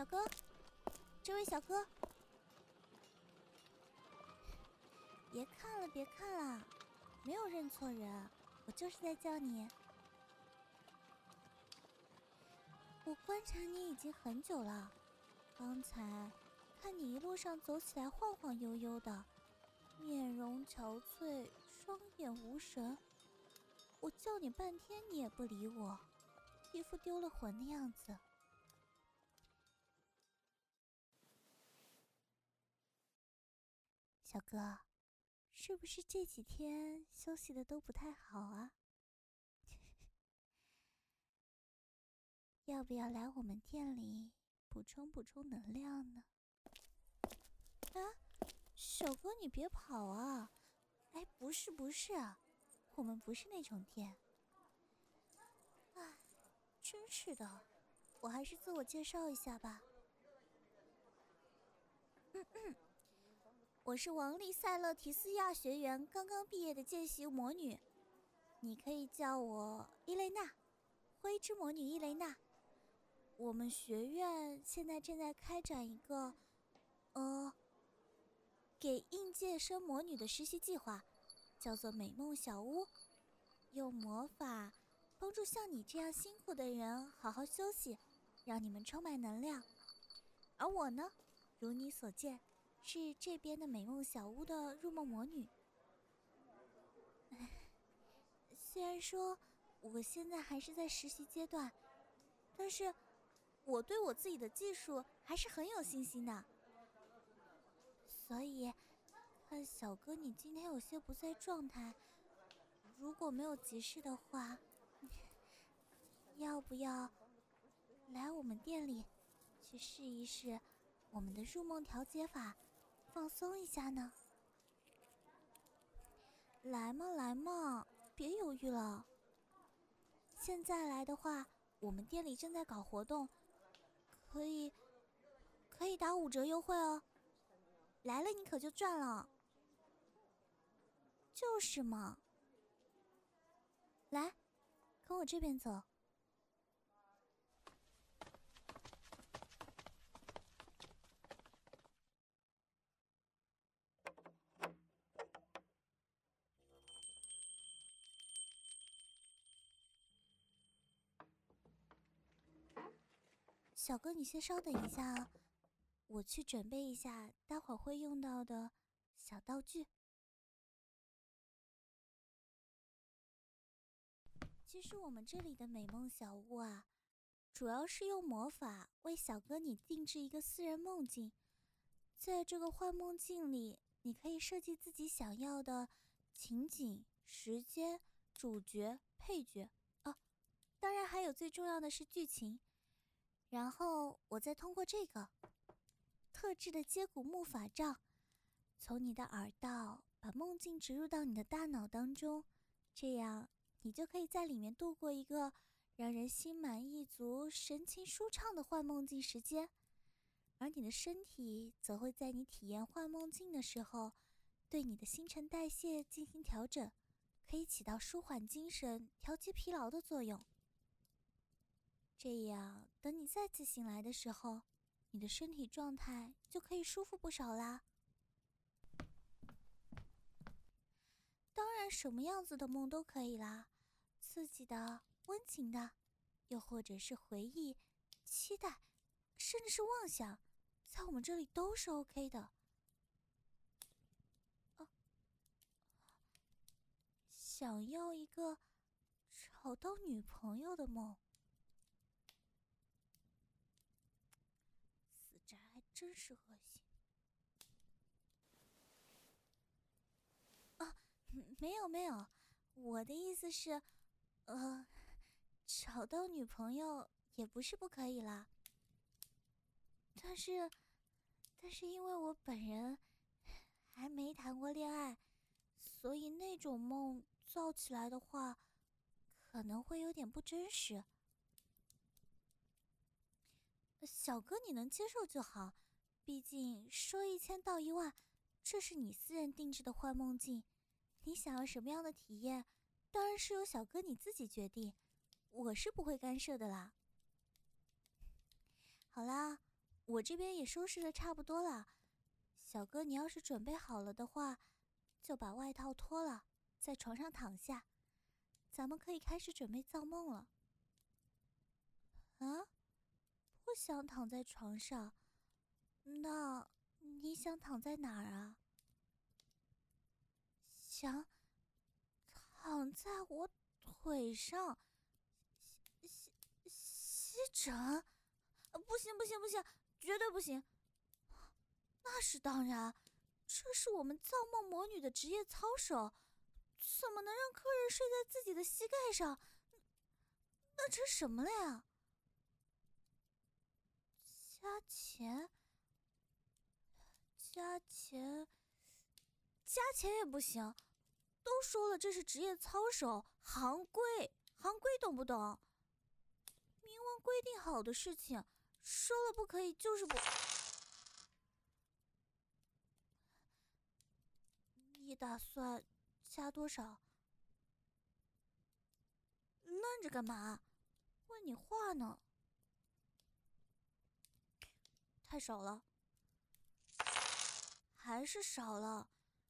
哥，这位小哥，别看了别看了，没有认错人，我就是在叫你。我观察你已经很久了，刚才看你一路上走起来晃晃悠悠的，面容憔悴，双眼无神，我叫你半天你也不理我，一副丢了魂的样子。小哥，是不是这几天休息的都不太好啊？要不要来我们店里补充补充能量呢？啊，小哥你别跑啊！哎，不是，我们不是那种店。哎，真是的，我还是自我介绍一下吧。我是王丽塞勒提斯亚学园刚刚毕业的见习魔女，你可以叫我伊蕾娜，灰之魔女伊蕾娜。我们学院现在正在开展一个给应届生魔女的实习计划，叫做美梦小屋，用魔法帮助像你这样辛苦的人好好休息，让你们充满能量。而我呢，如你所见，是这边的美梦小屋的入梦魔女。虽然说我现在还是在实习阶段，但是我对我自己的技术还是很有信心的。所以看小哥你今天有些不在状态，如果没有急事的话，要不要来我们店里去试一试我们的入梦调节法，放松一下呢？来嘛，别犹豫了。现在来的话，我们店里正在搞活动，可以打5折优惠哦。来了你可就赚了。就是嘛。来，跟我这边走。小哥你先稍等一下啊，我去准备一下待会儿会用到的小道具。其实我们这里的美梦小屋啊，主要是用魔法为小哥你定制一个私人梦境，在这个幻梦境里，你可以设计自己想要的情景、时间、主角、配角啊，当然还有最重要的是剧情。然后我再通过这个特制的接骨木法杖，从你的耳道把梦境植入到你的大脑当中，这样你就可以在里面度过一个让人心满意足、神情舒畅的幻梦境时间。而你的身体则会在你体验幻梦境的时候，对你的新陈代谢进行调整，可以起到舒缓精神、调节疲劳的作用。这样，等你再次醒来的时候，你的身体状态就可以舒服不少啦。当然，什么样子的梦都可以啦，刺激的、温情的，又或者是回忆、期待，甚至是妄想，在我们这里都是 OK 的。想要一个找到女朋友的梦，死宅还真是恶心。没有，我的意思是，找到女朋友也不是不可以啦。但是因为我本人还没谈过恋爱，所以那种梦造起来的话，可能会有点不真实。小哥你能接受就好，毕竟说1000道1万，这是你私人定制的幻梦境，你想要什么样的体验，当然是由小哥你自己决定，我是不会干涉的啦。好啦， 我这边也收拾的差不多了。小哥，你要是准备好了的话，就把外套脱了，在床上躺下，咱们可以开始准备造梦了。啊？不想躺在床上，那你想躺在哪儿啊？想躺在我腿上，吸枕？不行不行不行，绝对不行！那是当然，这是我们造梦魔女的职业操守，怎么能让客人睡在自己的膝盖上？那成什么了呀？加钱？加钱？加钱也不行，都说了这是职业操守，行规，行规懂不懂？明文规定好的事情，说了不可以就是不。你打算加多少？愣着干嘛？问你话呢。太少了，还是少了。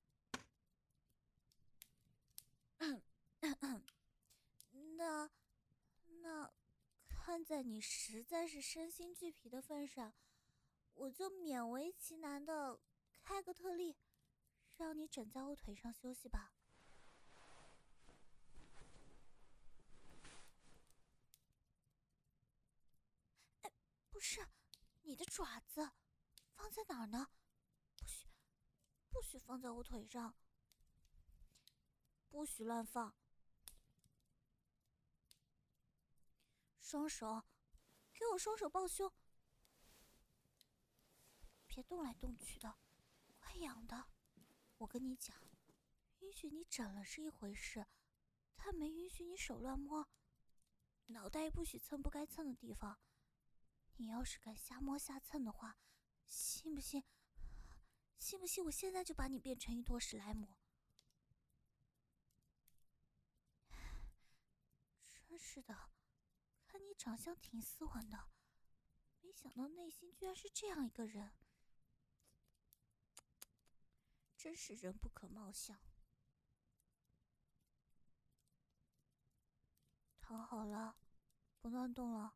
那看在你实在是身心俱疲的份上，我就勉为其难的开个特例，让你枕在我腿上休息吧。哎，不是，你的爪子放在哪儿呢？不许放在我腿上，不许乱放。双手，给我双手抱胸，别动来动去的，会痒的。我跟你讲，允许你枕了是一回事，但没允许你手乱摸，脑袋也不许蹭不该蹭的地方。你要是敢瞎摸瞎蹭的话，信不信我现在就把你变成一坨史莱姆？真是的，看你长相挺斯文的，没想到内心居然是这样一个人，真是人不可貌相。躺好了，不乱动了。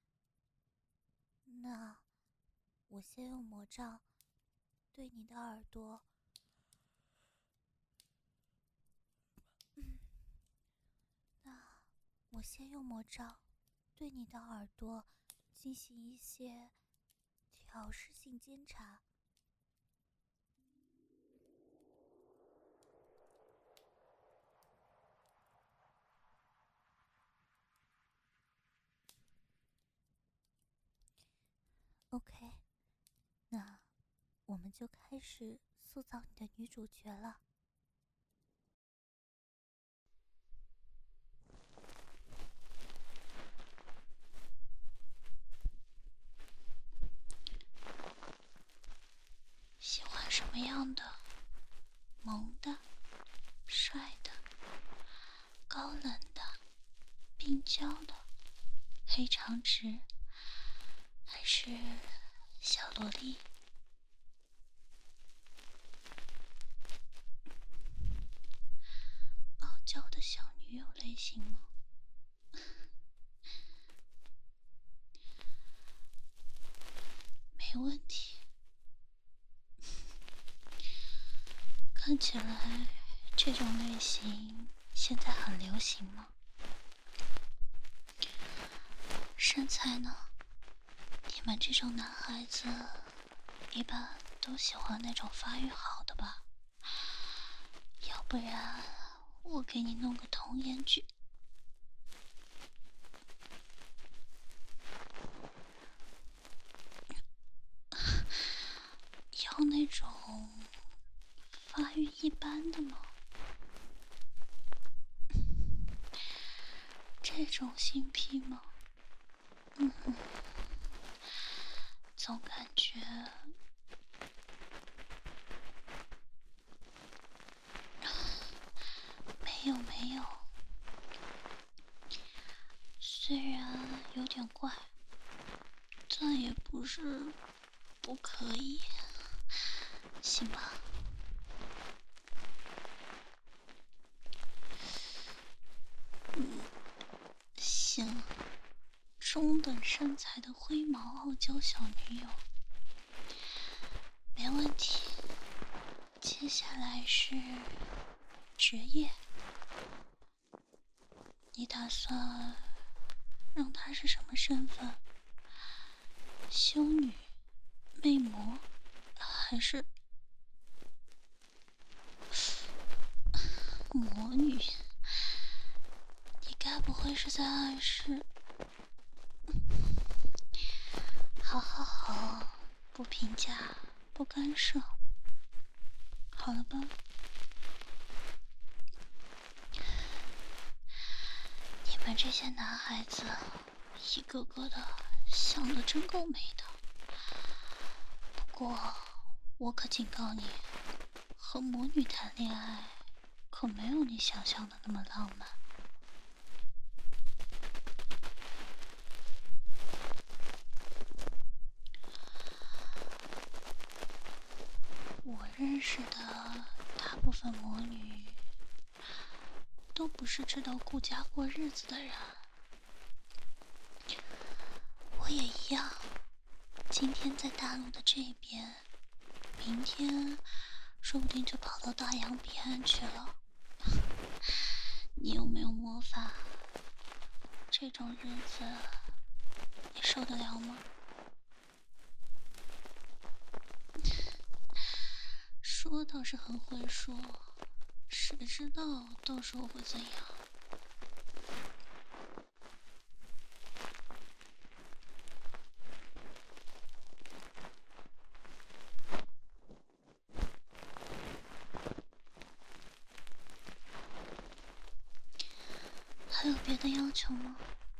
那我先用魔杖对你的耳朵，我先用魔杖对你的耳朵进行一些调试性监察。OK， 那我们就开始塑造你的女主角了。喜欢什么样的？萌的、帅的、高冷的、病娇的、黑长直，还是小萝莉？傲娇的小女友类型吗？没问题。看起来这种类型现在很流行吗？身材呢？你们这种男孩子一般都喜欢那种发育好的吧？要不然我给你弄个童颜巨。要那种发育一般的吗？这种性癖吗？总感觉没有，虽然有点怪，但也不是不可以，行吧？行，中等身材的灰毛傲娇小女友，没问题。接下来是职业，你打算让她是什么身份？修女、魅魔，还是魔女？你该不会是在暗示？好好好，不评价，不干涉，好了吧？你们这些男孩子，一个个的想的真够美的。不过，我可警告你，和魔女谈恋爱，可没有你想象的那么浪漫。我认识的大部分魔女，都不是知道顾家过日子的人。我也一样，今天在大陆的这边，明天说不定就跑到大洋彼岸去了。你有没有魔法？这种日子你受得了吗？说倒是很会说，谁知道到时候会怎样？还有别的要求吗？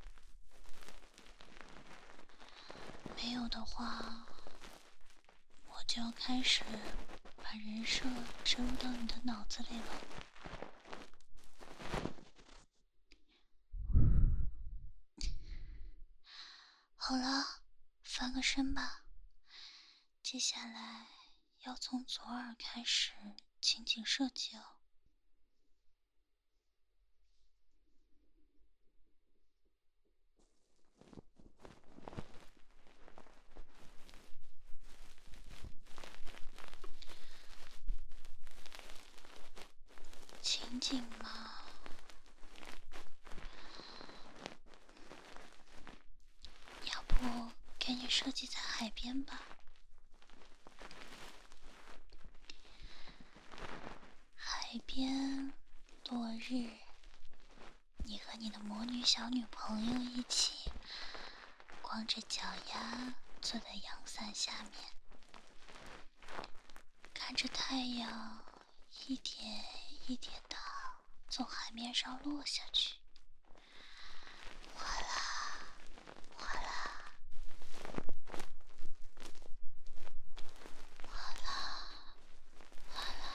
没有的话，我就要开始把人设植入到你的脑子里了。好了，翻个身吧。接下来要从左耳开始情景设计哦。情景嘛，要不给你设计在海边吧？海边落日，你和你的魔女小女朋友一起光着脚丫坐在阳伞下面，看着太阳一点一点的从海面上落下去，哗啦哗啦哗啦哗啦，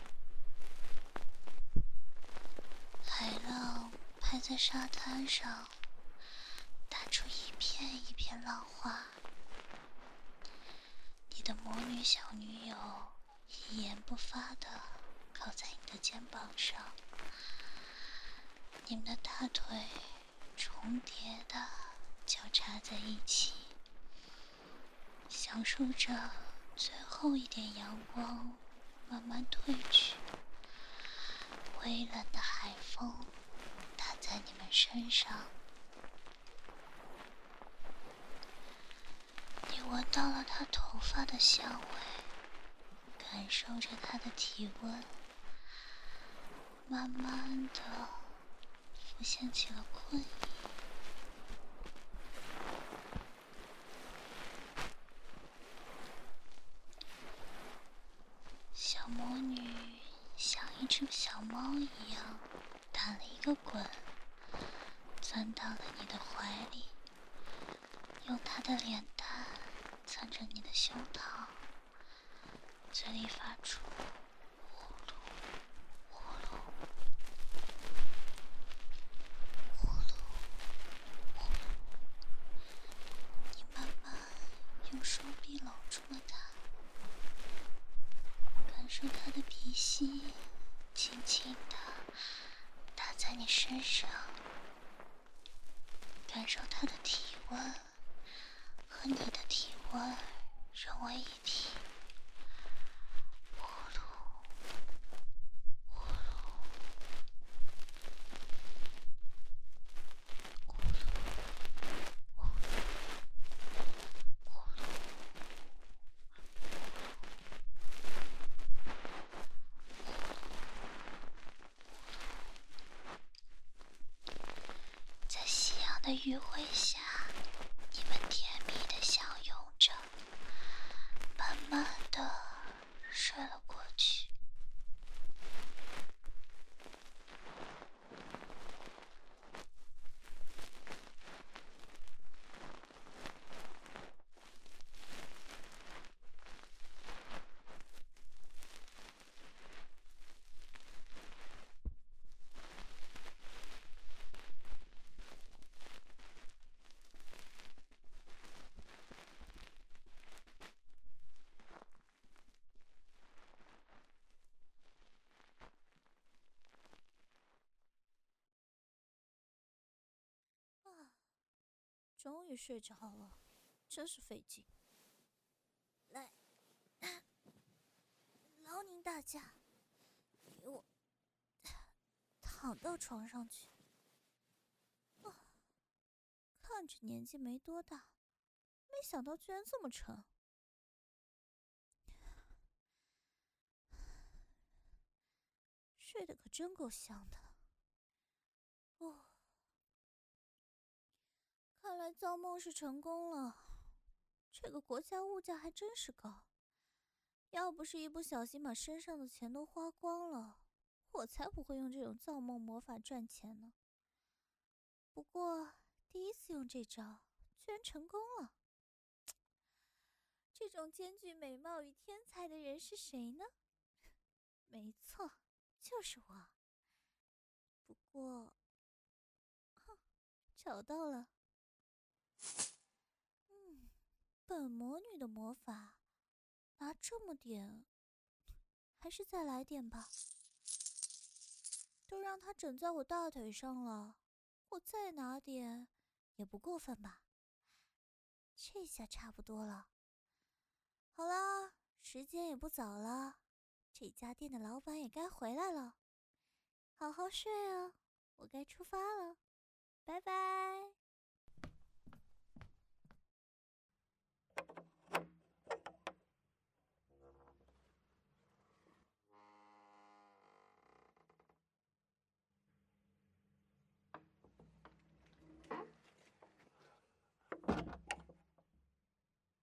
海浪拍在沙滩上，打出一片一片浪花。你的魔女小女友一言不发地靠在你的肩膀上，你们的大腿重叠地交叉在一起，享受着最后一点阳光慢慢褪去，微冷的海风打在你们身上，你闻到了他头发的香味，感受着他的体温，慢慢的浮现起了困意。小魔女像一只小猫一样打了一个滚，钻到了你的怀里，用她的脸蛋蹭着你的胸膛，嘴里发出呼噜呼噜呼噜呼噜。你慢慢用双臂搂住了身上，感受他的体温和你的体温融为一体。呼噜呼噜呼噜呼噜呼噜。在夕阳的余晖下，你们甜蜜地相拥着，慢慢地睡了过去。 终于睡着了，真是费劲。来，劳您大驾，给我躺到床上去。看着年纪没多大，没想到居然这么沉。睡得可真够香的。看来造梦是成功了。这个国家物价还真是高，要不是一不小心把身上的钱都花光了，我才不会用这种造梦魔法赚钱呢。不过第一次用这招，居然成功了。这种兼具美貌与天才的人是谁呢？没错，就是我。不过，找到了。本魔女的魔法拿这么点，还是再来点吧。都让她枕在我大腿上了，我再拿点也不过分吧？这下差不多了。好啦，时间也不早了，这家店的老板也该回来了。好好睡啊，我该出发了，拜拜。